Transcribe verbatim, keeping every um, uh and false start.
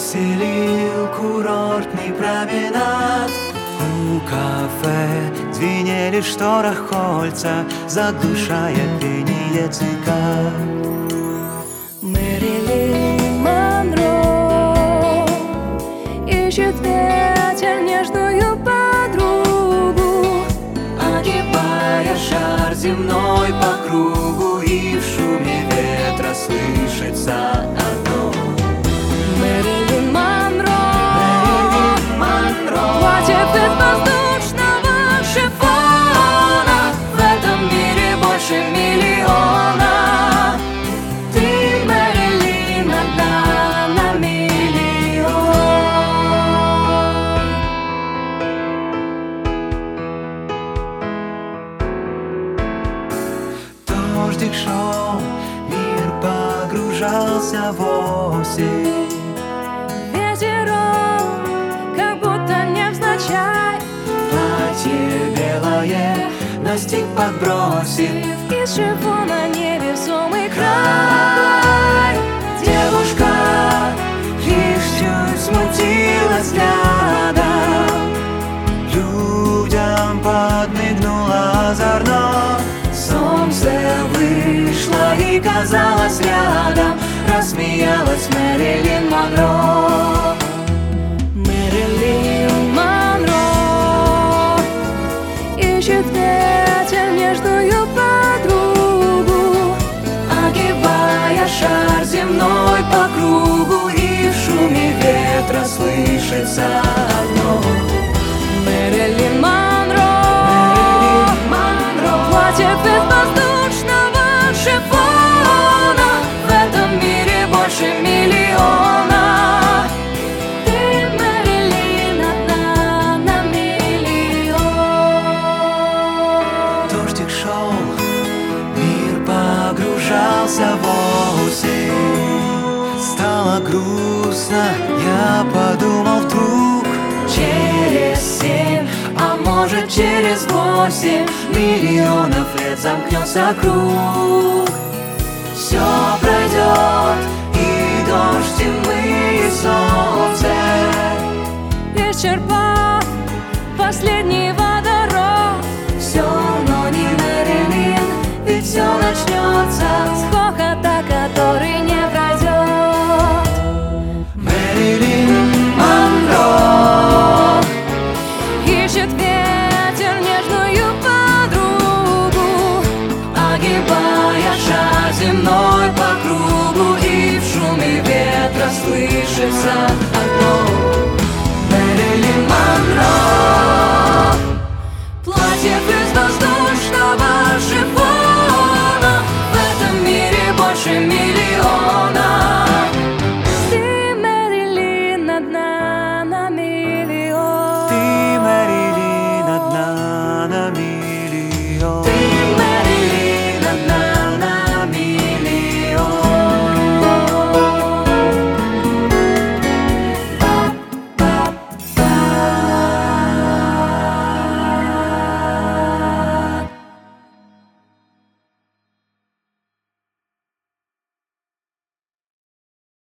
веселил курортный променад. У кафе звенели в шторах кольца, задушая пение цикад. Мэрилин Монро ищет ветер нежную подругу, огибая шар земной по кругу, и в шуме ветра слышится одно. Мэрилин Монро, Мэрилин Монро, платье из воздушного шифона, в этом мире больше миллиона. Ты, Мэрилин, одна на миллион. Дождик шел, мир погружался в осень. Ветерок, как будто невзначай, Платье белое настиг, подбросив из шифона невесомый край. Девушка лишь чуть смутилась взглядом, людям подмигнула озорно. Солнце вышло и казалось рядом, рассмеялась Мэрилин Монро. Мэрилин Монро ищет ветер нежную подругу, Огибая шар земной по кругу, и в шуме ветра слышится одно. Мэрилин Монро, Мэрилин Монро, платье из воздушного шифона, в этом мире больше миллиона. Ты, Мэрилин, одна на миллион. Дождик шел, мир погружался в осень. Стало грустно, я подумал вдруг, через семь, а может через восемь миллионов лет замкнется круг. Все пройдет, и дождь, и мы, и солнце. Исчерпав последний водород, Все, но не Мэрилин, ведь все начнется с